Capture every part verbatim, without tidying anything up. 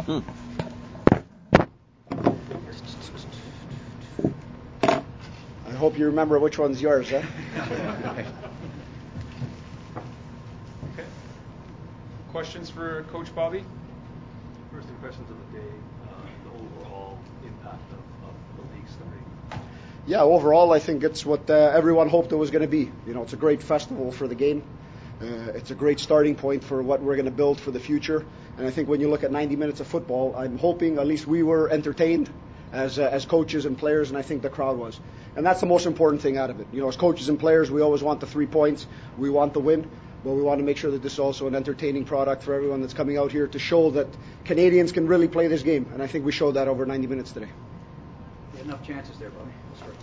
Hmm. I hope you remember which one's yours, huh? Okay. Questions for Coach Bobby? First impressions of the day, uh, the overall impact of, of the league starting. Yeah, overall, I think it's what uh, everyone hoped it was going to be. You know, it's a great festival for the game. Uh, it's a great starting point for what we're going to build for the future. And I think when you look at ninety minutes of football, I'm hoping at least we were entertained as uh, as coaches and players, and I think the crowd was. And that's the most important thing out of it. You know, as coaches and players, we always want the three points. We want the win. But we want to make sure that this is also an entertaining product for everyone that's coming out here to show that Canadians can really play this game. And I think we showed that over ninety minutes today. You had enough chances there, Bobby.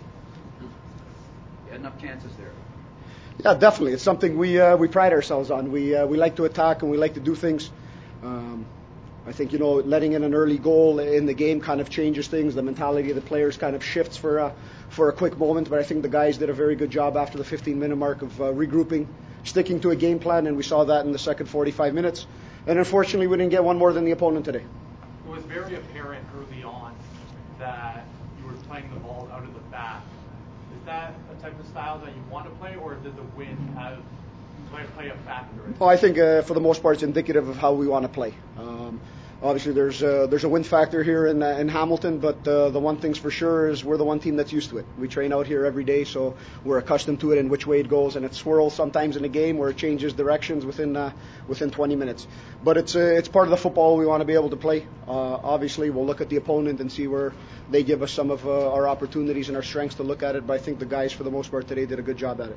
You had enough chances there. Yeah, definitely. It's something we uh, we pride ourselves on. We uh, we like to attack and we like to do things. Um, I think, you know, letting in an early goal in the game kind of changes things. The mentality of the players kind of shifts for a, for a quick moment. But I think the guys did a very good job after the fifteen-minute mark of uh, regrouping, sticking to a game plan, and we saw that in the second forty-five minutes. And unfortunately, we didn't get one more than the opponent today. It was very apparent early on that you were playing the ball out of the back. Is that a type of style that you want to play, or did the win have play, play a factor in it? Well, I think uh, for the most part, it's indicative of how we want to play. Um, obviously, there's uh, there's a win factor here in uh, in Hamilton, but uh, the one thing's for sure is we're the one team that's used to it. We train out here every day, so we're accustomed to it and which way it goes, and it swirls sometimes in a game where it changes directions within uh, within twenty minutes. But it's uh, it's part of the football we want to be able to play. Uh, obviously, we'll look at the opponent and see where they give us some of uh, our opportunities and our strengths to look at it. But I think the guys, for the most part, today did a good job at it.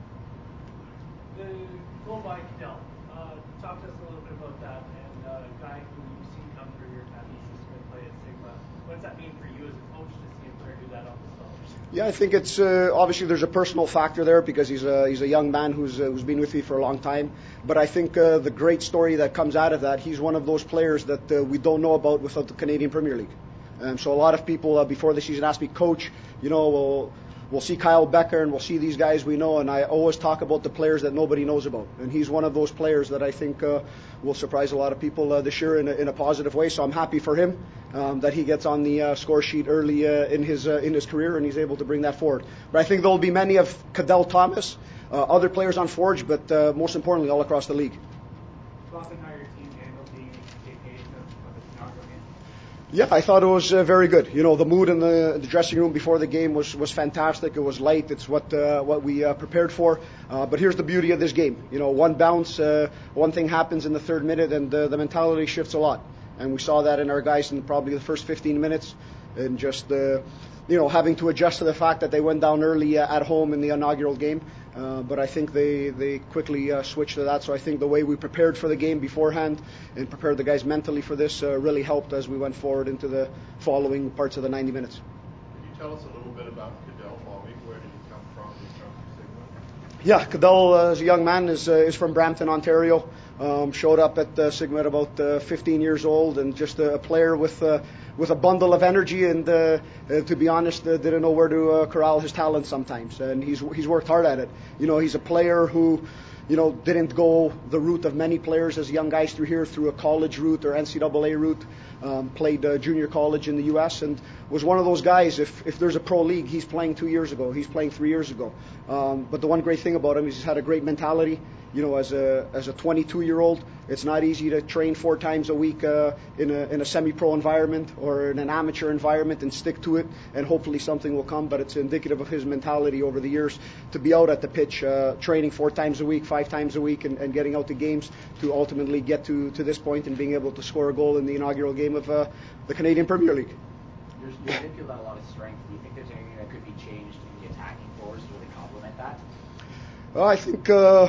The goal by Cadell. Uh, talk to us a little bit about that, and uh, a guy who you've seen come through your academy system and play at Sigma. What does that mean for you as a coach to see him try to do that off the start? Yeah, I think it's uh, obviously there's a personal factor there because he's a he's a young man who's uh, who's been with me for a long time. But I think uh, the great story that comes out of that, he's one of those players that uh, we don't know about without the Canadian Premier League. Um, so a lot of people uh, before the season asked me, Coach, you know, we'll we'll see Kyle Becker and we'll see these guys we know, and I always talk about the players that nobody knows about, and he's one of those players that I think uh, will surprise a lot of people uh, this year in a, in a positive way. So I'm happy for him um, that he gets on the uh, score sheet early uh, in his uh, in his career, and he's able to bring that forward. But I think there will be many of Cadell Thomas, uh, other players on Forge, but uh, most importantly all across the league. Often how your team handled the K K of the inaugural game? Yeah, I thought it was uh, very good. You know, the mood in the, the dressing room before the game was, was fantastic. It was light. It's what uh, what we uh, prepared for. Uh, but here's the beauty of this game. You know, one bounce, uh, one thing happens in the third minute, and uh, the mentality shifts a lot. And we saw that in our guys in probably the first fifteen minutes, and just uh, you know having to adjust to the fact that they went down early uh, at home in the inaugural game. Uh, but I think they, they quickly uh, switched to that. So I think the way we prepared for the game beforehand and prepared the guys mentally for this uh, really helped as we went forward into the following parts of the ninety minutes. Could you tell us a little bit about Cadell Bobby? Where did he come from? He's from Sigma. Yeah, Cadell, uh, as a young man, is uh, is from Brampton, Ontario. Um, showed up at uh, Sigma at about uh, fifteen years old, and just a, a player with uh, with a bundle of energy, and uh, uh, to be honest, uh, didn't know where to uh, corral his talent sometimes. And he's he's worked hard at it. You know, he's a player who, you know, didn't go the route of many players as young guys through here, through a college route or N C double A route. Um, played uh, junior college in the U S and was one of those guys. If if there's a pro league, he's playing two years ago. He's playing three years ago. Um, but the one great thing about him is he's had a great mentality. You know, as a as a twenty-two-year-old, it's not easy to train four times a week uh, in a in a semi-pro environment or in an amateur environment and stick to it, and hopefully something will come. But it's indicative of his mentality over the years to be out at the pitch, uh, training four times a week, five times a week, and, and getting out to games to ultimately get to, to this point and being able to score a goal in the inaugural game of uh, the Canadian Premier League. Your, your midfield had a lot of strength. Do you think there's anything that could be changed in the attacking force to really complement that? Well, I think. Uh,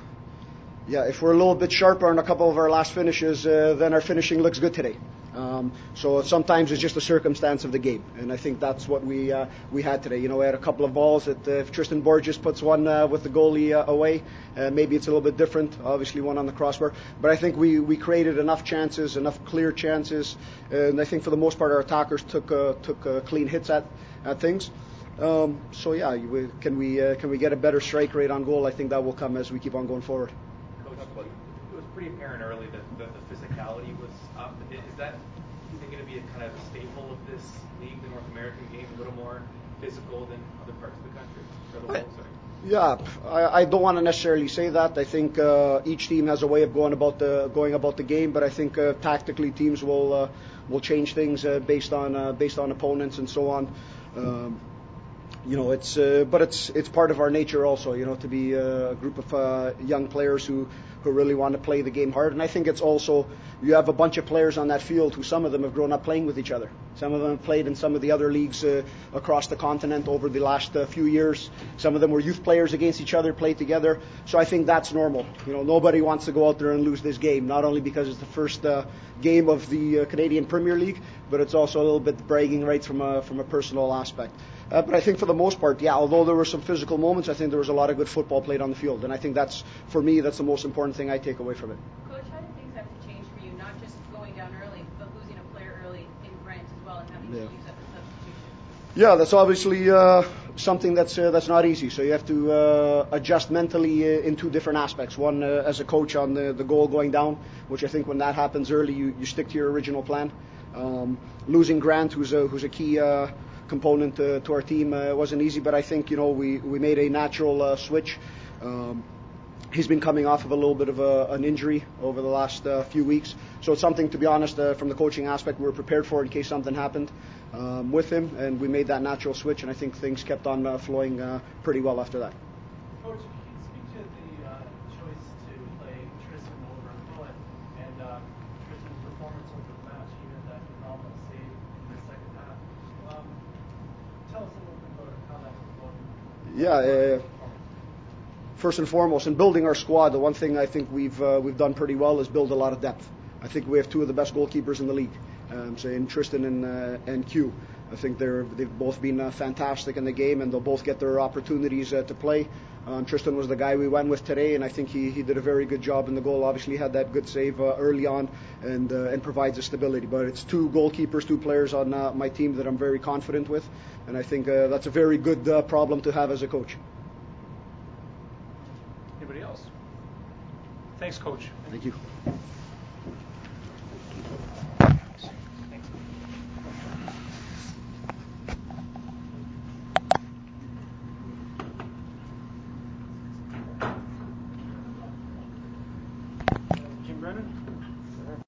Yeah, if we're a little bit sharper on a couple of our last finishes, uh, then our finishing looks good today. Um, so sometimes it's just a circumstance of the game, and I think that's what we uh, we had today. You know, we had a couple of balls that uh, if Tristan Borges puts one uh, with the goalie uh, away, uh, maybe it's a little bit different. Obviously, one on the crossbar, but I think we, we created enough chances, enough clear chances, and I think for the most part our attackers took uh, took uh, clean hits at at things. Um, so yeah, we, can we uh, can we get a better strike rate on goal? I think that will come as we keep on going forward. Coach, it was pretty apparent early that, that the physicality was up. Is that going to be a kind of a staple of this league, the North American game, a little more physical than other parts of the country, or the world, sorry? Yeah, I, I don't want to necessarily say that. I think uh, each team has a way of going about the going about the game, but I think uh, tactically teams will uh, will change things uh, based on uh, based on opponents and so on. Um, you know, it's uh, but it's it's part of our nature also. You know, to be uh, a group of uh, young players who. who really want to play the game hard. And I think it's also, you have a bunch of players on that field who some of them have grown up playing with each other. Some of them have played in some of the other leagues uh, across the continent over the last uh, few years. Some of them were youth players against each other, played together. So I think that's normal. You know, nobody wants to go out there and lose this game, not only because it's the first uh, game of the uh, Canadian Premier League, but it's also a little bit bragging rights from a, from a personal aspect. Uh, but I think for the most part, yeah, although there were some physical moments, I think there was a lot of good football played on the field. And I think that's, for me, that's the most important thing I take away from it. Coach, how did things have to change for you, not just going down early, but losing a player early in Grant as well and having Yeah. to use that as a substitution? Yeah, that's obviously uh, something that's uh, that's not easy. So you have to uh, adjust mentally uh, in two different aspects. One, uh, as a coach on the, the goal going down, which I think when that happens early, you, you stick to your original plan. Um, losing Grant, who's a, who's a key uh, component uh, to our team, uh, wasn't easy, but I think, you know, we, we made a natural uh, switch. Um, he's been coming off of a little bit of a, an injury over the last uh, few weeks. So it's something, to be honest, uh, from the coaching aspect, we were prepared for in case something happened um, with him, and we made that natural switch, and I think things kept on uh, flowing uh, pretty well after that. Coach, can you speak to the uh, choice to play Tristan over Cohen and uh, Tristan's performance over the match? He had that phenomenal save in the second half. Um, tell us a little bit about how that was going. Yeah. Uh, First and foremost, in building our squad, the one thing I think we've uh, we've done pretty well is build a lot of depth. I think we have two of the best goalkeepers in the league, um, so in Tristan and uh, and Q. I think they're they've both been uh, fantastic in the game, and they'll both get their opportunities uh, to play. Um, Tristan was the guy we went with today, and I think he, he did a very good job in the goal. Obviously, had that good save uh, early on, and uh, and provides a stability. But it's two goalkeepers, two players on uh, my team that I'm very confident with, and I think uh, that's a very good uh, problem to have as a coach. Anybody else? Thanks, Coach. Thank you.